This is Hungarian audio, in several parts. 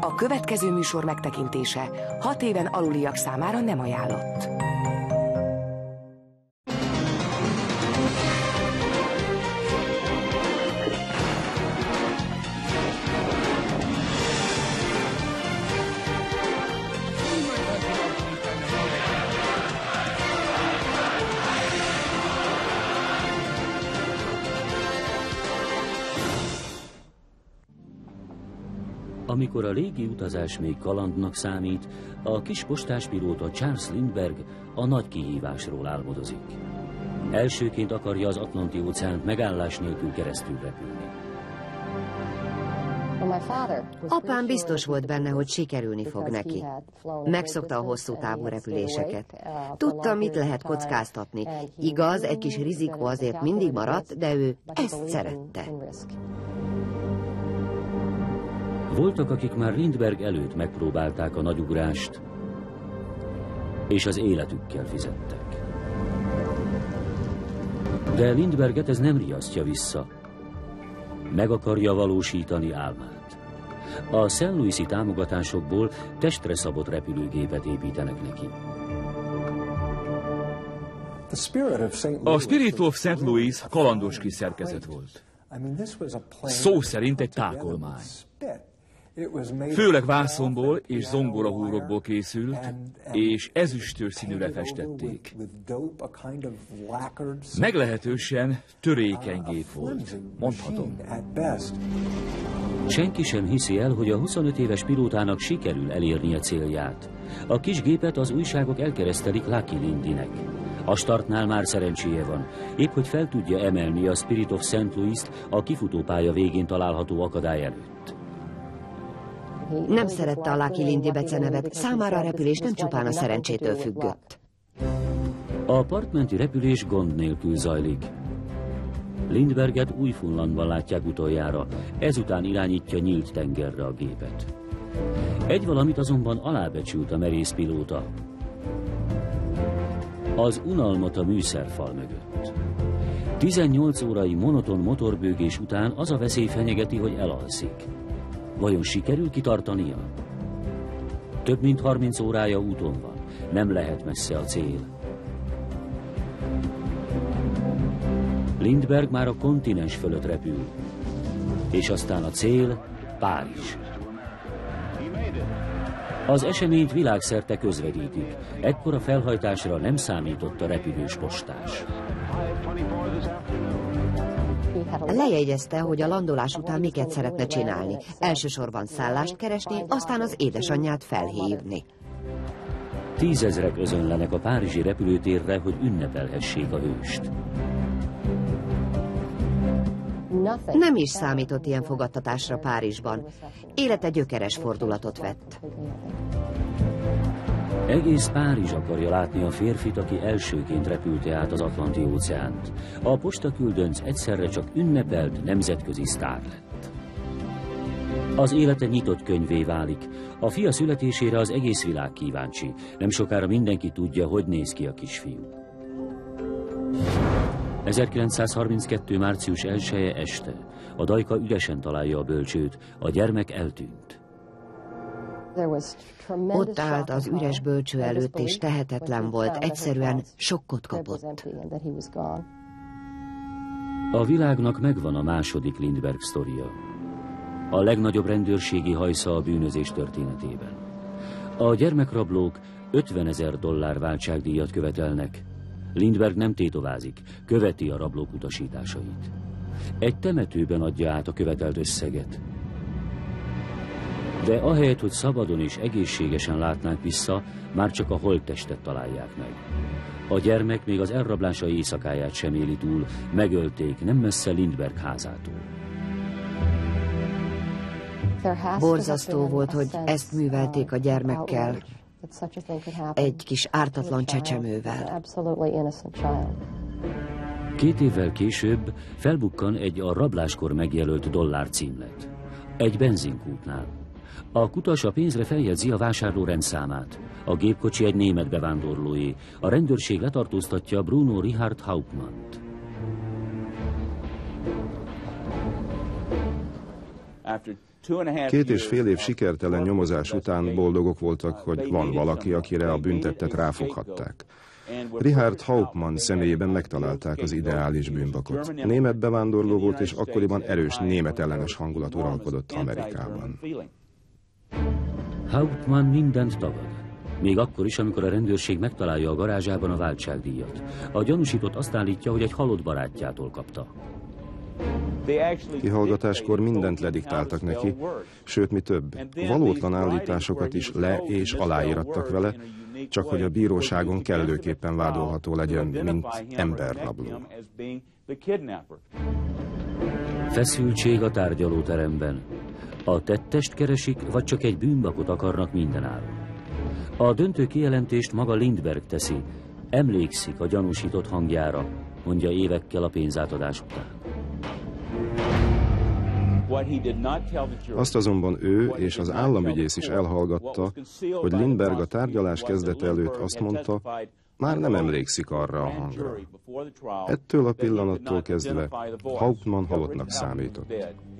A következő műsor megtekintése 6 éven aluliak számára nem ajánlott. Amikor a légi utazás még kalandnak számít, a kis postáspilóta Charles Lindbergh a nagy kihívásról álmodozik. Elsőként akarja az Atlanti-óceánt megállás nélkül keresztül repülni. Apám biztos volt benne, hogy sikerülni fog neki. Megszokta a hosszú távú repüléseket. Tudta, mit lehet kockáztatni. Igaz, egy kis rizikó azért mindig maradt, de ő ezt szerette. Voltak, akik már Lindbergh előtt megpróbálták a nagyugrást, és az életükkel fizettek. De Lindberghet ez nem riasztja vissza. Meg akarja valósítani álmát. A St. Louis-i támogatásokból testre szabott repülőgépet építenek neki. A Spirit of St. Louis kalandos kis szerkezet volt. Szó szerint egy tákolmány. Főleg vászonból és zongorahúrokból készült, és ezüstös színűre festették. Meglehetősen törékeny gép volt, mondhatom. Senki sem hiszi el, hogy a 25 éves pilótának sikerül elérnie célját. A kis gépet az újságok elkeresztelik Lucky Lindynek. A startnál már szerencséje van, épp hogy fel tudja emelni a Spirit of St. Louis-t a kifutópálya végén található akadály előtt. Nem szerette a Lucky Lindy becenevet, számára a repülés nem csupán a szerencsétől függött. A partmenti repülés gond nélkül zajlik. Lindberghet Új-Funlandban látják utoljára, ezután irányítja nyílt tengerre a gépet. Egy valamit azonban alábecsült a merész pilóta. Az unalmat a műszerfal mögött. 18 órai monoton motorbőgés után az a veszély fenyegeti, hogy elalszik. Vajon sikerül kitartania? Több mint 30 órája úton van, nem lehet messze a cél. Lindbergh már a kontinens fölött repül, és aztán a cél Párizs. Az eseményt világszerte közvetítik, ekkora felhajtásra nem számított a repülős postás. Lejegyezte, hogy a landolás után miket szeretne csinálni. Elsősorban szállást keresni, aztán az édesanyját felhívni. 10 000-ek özönlenek a párizsi repülőtérre, hogy ünnepelhessék a hőst. Nem is számított ilyen fogadtatásra Párizsban. Élete gyökeres fordulatot vett. Egész Párizs akarja látni a férfit, aki elsőként repülte át az Atlanti-óceánt. A postaküldönc egyszerre csak ünnepelt nemzetközi sztár lett. Az élete nyitott könyvé válik. A fia születésére az egész világ kíváncsi. Nem sokára mindenki tudja, hogy néz ki a kisfiú. 1932. március 1-e este. A dajka üresen találja a bölcsőt, a gyermek eltűnt. Ott állt az üres bölcső előtt, és tehetetlen volt, egyszerűen sokkot kapott. A világnak megvan a második Lindbergh sztoria. A legnagyobb rendőrségi hajsza a bűnözés történetében. A gyermekrablók $50,000 váltságdíjat követelnek. Lindbergh nem tétovázik, követi a rablók utasításait. Egy temetőben adja át a követelt összeget. De ahelyett, hogy szabadon és egészségesen látnánk vissza, már csak a holttestet találják meg. A gyermek még az elrablásai éjszakáját sem éli túl, megölték nem messze Lindbergh házától. Borzasztó volt, hogy ezt művelték a gyermekkel, egy kis ártatlan csecsemővel. 2 évvel később felbukkan egy a rabláskor megjelölt dollárcímlet. Egy benzinkútnál. A kutas a pénzre feljegyzi a vásárló rendszámát. A gépkocsi egy német bevándorlóé. A rendőrség letartóztatja Bruno Richard Hauptmannt. 2,5 év sikertelen nyomozás után boldogok voltak, hogy van valaki, akire a büntettet ráfoghatták. Richard Hauptmann személyében megtalálták az ideális bűnbakot. Német bevándorló volt, és akkoriban erős német ellenes hangulat uralkodott Amerikában. Hauptmann mindent tagad. Még akkor is, amikor a rendőrség megtalálja a garázsában a váltságdíjat. A gyanúsított azt állítja, hogy egy halott barátjától kapta. Kihallgatáskor mindent lediktáltak neki, sőt mi több, valótlan állításokat is le- és aláírattak vele, csak hogy a bíróságon kellőképpen vádolható legyen, mint emberrabló. Feszültség a tárgyalóteremben. A tettest keresik, vagy csak egy bűnbakot akarnak mindenáron. A döntő kijelentést maga Lindbergh teszi. Emlékszik a gyanúsított hangjára, mondja évekkel a pénzátadás után. Azt azonban ő és az államügyész is elhallgatta, hogy Lindbergh a tárgyalás kezdete előtt azt mondta, már nem emlékszik arra a hangra. Ettől a pillanattól kezdve Hauptmann halottnak számított.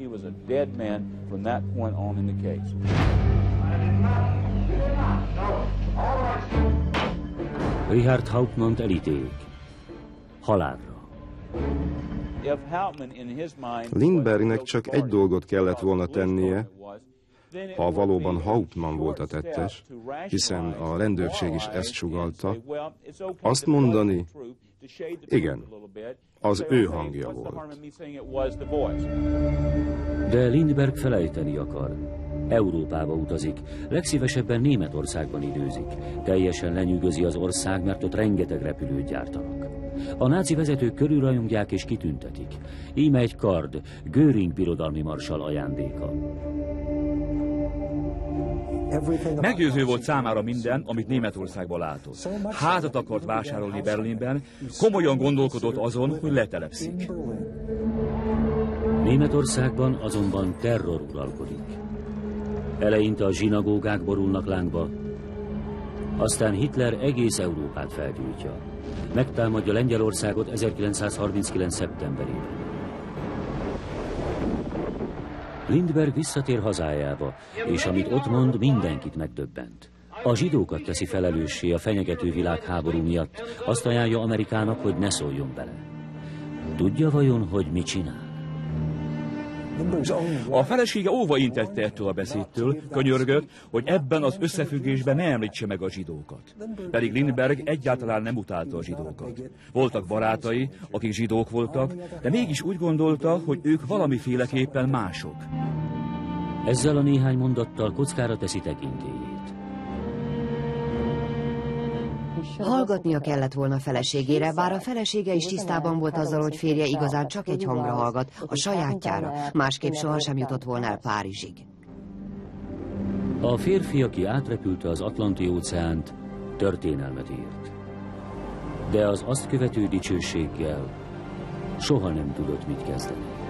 Richard Hauptmannt elítélik. Halálra. Lindberghnek csak egy dolgot kellett volna tennie, ha valóban Hauptmann volt a tettes, hiszen a rendőrség is ezt sugallta, azt mondani, igen, az ő hangja volt. De Lindbergh felejteni akar. Európába utazik, legszívesebben Németországban időzik. Teljesen lenyűgözi az ország, mert ott rengeteg repülőt gyártanak. A náci vezetők körülrajongják és kitüntetik. Íme egy kard, Göring birodalmi marsall ajándéka. Meggyőző volt számára minden, amit Németországban látott. Házat akart vásárolni Berlinben, komolyan gondolkodott azon, hogy letelepszik. Németországban azonban terror uralkodik. Eleinte a zsinagógák borulnak lángba, aztán Hitler egész Európát felgyújtja. Megtámadja Lengyelországot 1939. szeptemberében. Lindbergh visszatér hazájába, és amit ott mond, mindenkit megdöbbent. A zsidókat teszi felelőssé a fenyegető világháború miatt, azt ajánlja Amerikának, hogy ne szóljon bele. Tudja vajon, hogy mit csinál? A felesége óva intette ettől a beszédtől, könyörgött, hogy ebben az összefüggésben ne említse meg a zsidókat. Pedig Lindbergh egyáltalán nem utálta a zsidókat. Voltak barátai, akik zsidók voltak, de mégis úgy gondolta, hogy ők valamiféleképpen mások. Ezzel a néhány mondattal kockára teszi tekintélyét. Hallgatnia kellett volna feleségére, bár a felesége is tisztában volt azzal, hogy férje igazán csak egy hangra hallgat, a sajátjára, másképp sohasem jutott volna el Párizsig. A férfi, aki átrepülte az Atlanti-óceánt, történelmet írt. De az azt követő dicsőséggel soha nem tudott mit kezdeni.